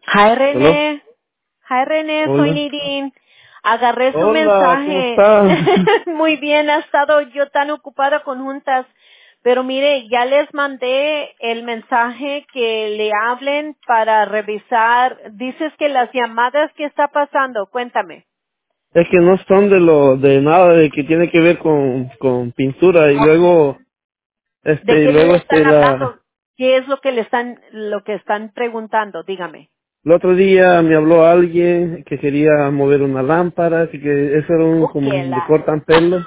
Hi ¿Aló? René, hi René, soy Hola. Nidin. Agarré su Hola, ¿cómo mensaje. estás? Muy bien, ha estado yo tan ocupada con juntas. Pero mire, ya les mandé el mensaje que le hablen para revisar. Dices que las llamadas que está pasando, cuéntame. Es que no son de nada de que tiene que ver con pintura y luego, ¿De qué le están la, hablando? ¿Qué es lo que están preguntando? Dígame. el otro día me habló alguien que quería mover una lámpara, que eso era como Que donde la cortan pelo.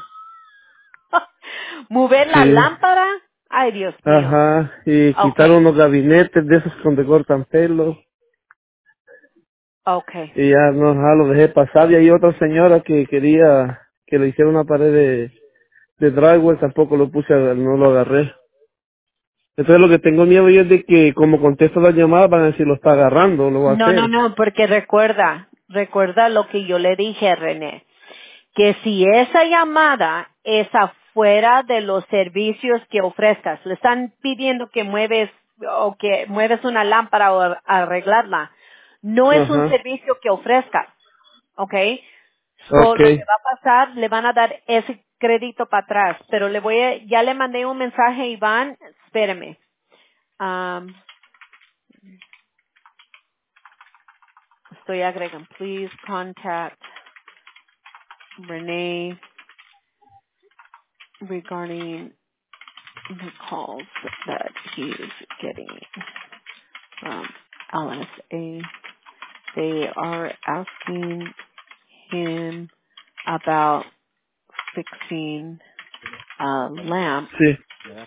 mover la Sí. lámpara. Ay, Dios mío. Ajá, y quitaron Okay, unos gabinetes de esos donde cortan pelo. okay. Y ya no, lo dejé pasar. Y hay otra señora que quería que le hiciera una pared de drywall, tampoco lo puse, no lo agarré. Entonces lo que tengo miedo yo es de que como contesto las llamadas van a decir lo está agarrando, lo va a No, no, hacer. no, porque recuerda lo que yo le dije a René, que si esa llamada es afuera de los servicios que ofrezcas, le están pidiendo que mueves o que mueves una lámpara o arreglarla, no es un Ajá. servicio que ofrezcas, ¿ok? So, lo que Okay. va a pasar, le van a dar ese crédito para atrás, pero ya le mandé un mensaje a Iván, espéreme. Um, estoy agregando, please contact Renee regarding the calls that he's getting from LSA. They are asking him about fixing a lamp. Sí.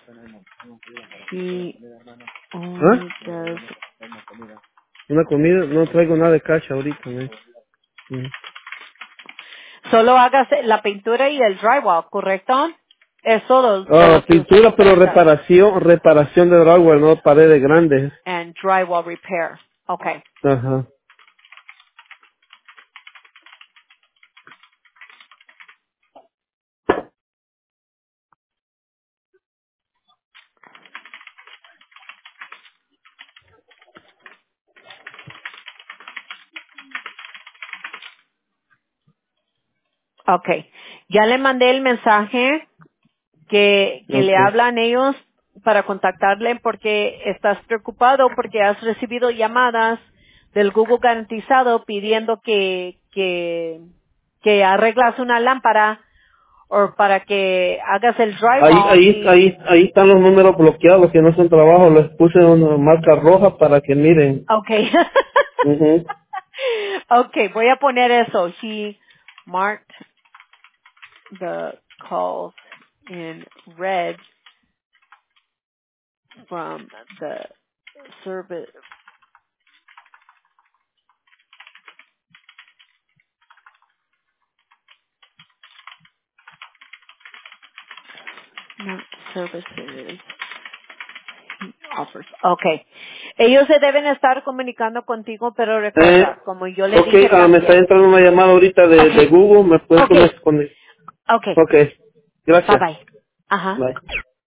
He ¿Ah? only does, Una comida, no traigo nada de cacha ahorita, ¿no? Ujú. solo hagas la pintura y el drywall, ¿correcto? Es todo de Ah, lo que usted pintura, pero ofrezca. reparación de drywall, no paredes grandes. And drywall repair. Okay. Ajá. Okay. Ya le mandé el mensaje que le Okay. hablan ellos para contactarle porque estás preocupado porque has recibido llamadas del Google garantizado pidiendo que arreglas una lámpara o para que hagas el drywall y Ahí están los números bloqueados, los que no son trabajo, les puse una marca roja para que miren. okay. Mhm. Okay, voy a poner eso. He marked the calls in red from the service. No, services offers. Okay. Ellos se deben estar comunicando contigo, pero recuerda, como yo le Ok, dije me está también. entrando una llamada ahorita de Okay. Google, ¿me puedes Okay. poner? Okay. Ok, Bye gracias. bye. Ajá. Bye.